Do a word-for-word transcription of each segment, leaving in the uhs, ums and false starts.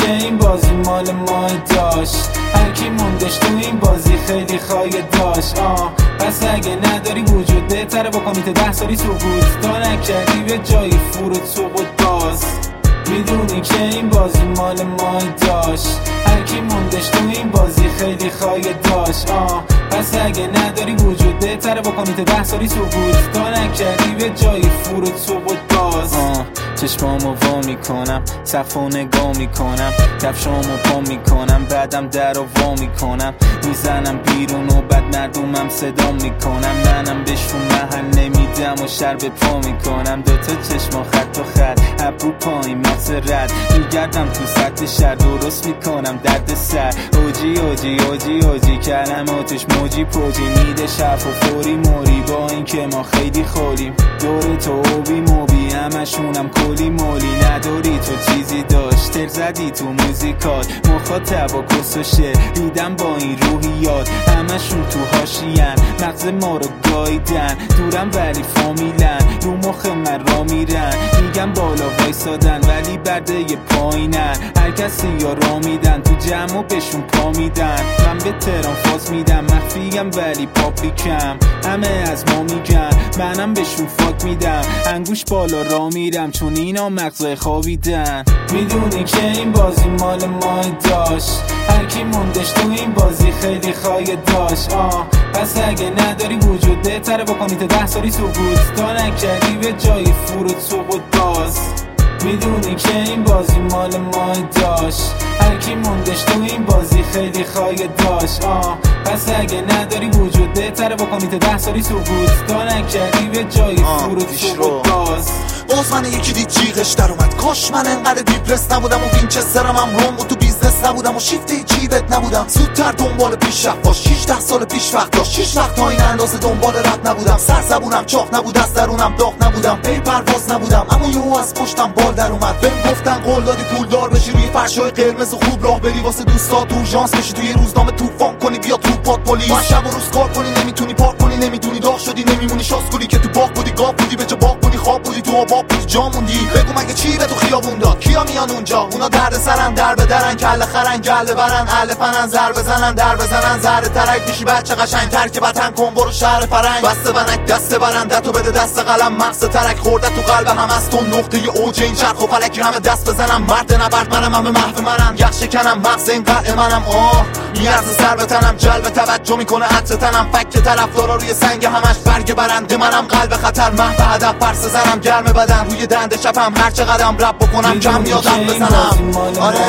که این بازی مال ما داشت، هر کی موندش تو این بازی خیلی خواهی داشت. آه پس اگه نداری وجود بهتره بکنی تا ده سالی سکوت، تا نکردی به جای فرود سقوط باز. میدونی که این بازی مال ما داشت، هر کی موندش تو این بازی خیلی خواهی داشت. آه پس اگه نداری وجود بهتره بکنی تا ده سالی سکوت، تا نکردی به جای فرود سقوط باز. آه چشمامو وا میکنم، صفو نگاه میکنم، کفشامو پا میکنم، بعدم در و وا میکنم، میزنم بیرون و بعد مردمم صدا میکنم. منم بهشون محل نمیدم و شر به پا میکنم. دوتا چشما خط و خط، ابرو پایین مغز رد، میگردم تو سطح شهر درست میکنم درد سر. اوجی اوجی اوجی اوجی کلماتش موجی پوجی میده شف و فوری موری، با این که ما خیلی خولیم دور تو اوبی موبی، همشونم کلی مولی. نداری تو چیزی داشت، تر زدی تو موزیکات، مخاطب و کس و شعر دیدم با این روحیات، همشون تو هاشین مغز ما رو گاییدن. دورم ولی فامیلن، رو مخ من را میرن، میگم بالا وایسادن ولی برده ی پایینن. هر کسی یا را میدن تو جمع و بهشون پا میدن. من به تهران فاز میدم، مخفیم ولی پاپلیکم، همه از ما میگن، منم بهشون فاک میدم. انگوش بالا را میرم چون اینا مغزای خوابیدن. میدونی که این بازی مال ما داشت، هر کی موندش تو این بازی خیلی خواهی داشت. آه پس اگه نداری وجود بهتره بکنی تا ده سالی سکوت، تا نکردی به جای فرود سقوط باز. میدونی که این بازی مال ما داشت، هر کی موندش تو این بازی خیلی خواهی داشت. آه پس اگه نداری وجود بهتره بکنی تا ده سالی سکوت، تا نکردی به جای فرود سقوط باز. باز من یکی دید جیغش در اومد، کاش من انقدر دیپرس نبودم و وینچسترم هم روم و تو بیزنس نبودم و شیفت جیبت نبودم، زودتر دنبال پیشرفت باش. شیشده سال پیش وقت داشت، شیش وقت تا این اندازه دنبال رد نبودم. سر زبونم چاق نبود، از درونم داغ نبودم، پی پرواز نبودم، اما یهو از پشتم بال در اومد. بهم گفتن قول دادی پول دار بشی، روی فرشای قرمز و خوب راه بری، واسه دوستات اورژانس بشی، توی روزنامه طوفان کنی بیا تو پات پلیس. تو شب و روز کار کنی نمیتونی پارک کنی، نمیدونی داغ شدی، نمیمونی شاسکولی که تو باغ بودی، گاو بودی به جا باغ بودی، خواب بودی تو آباب بودی، جا موندی. بگو مگه چی به تو خیابون داد، کیا میان اونجا؟ اونا درد سرن، در به درن، کله خرن، گله برن، اهل فنن، زر بزنن، در بزنن، ذره ترک میشی بچه قشنگ، ترک وطن کن برو شهر فرنگ. بسته بنک دست برندتو بده دست قلم، مغز ترک خورده تو قلب هم از تو، نقطه اوج این چرخ و فلک همه دست بزنم. مرد نبرد منم، همه محو منم، یخ شکنم مغز این قلع منم. آه میارزه سر به تنم، جلب توجه میکنه عطر تنم، فک طرفدارا روی سنگ همش برگ برنده منم، قلب خطر محو هدف، پرس زنم گرم بدن، روی دنده چپم هر چه قدم رب بکنم کم یادم بزنم. آره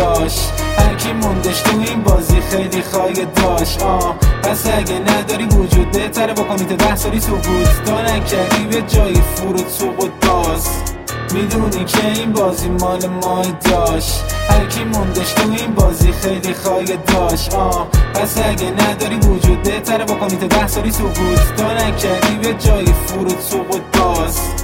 هر کی موندش تو این بازی خیلی خواهی داشت. آه پس اگه نداری وجود بهتره بکنی تا ده سالی سکوت، تا نکردی به جای فرود سقوط باز. میدونی که این بازی مال ما داشت، هر کی موندش تو این بازی خیلی خواهی داشت. آه پس اگه نداری وجود بهتره بکنی تا ده سالی سکوت، تا نکردی به جای فرود سقوط باز.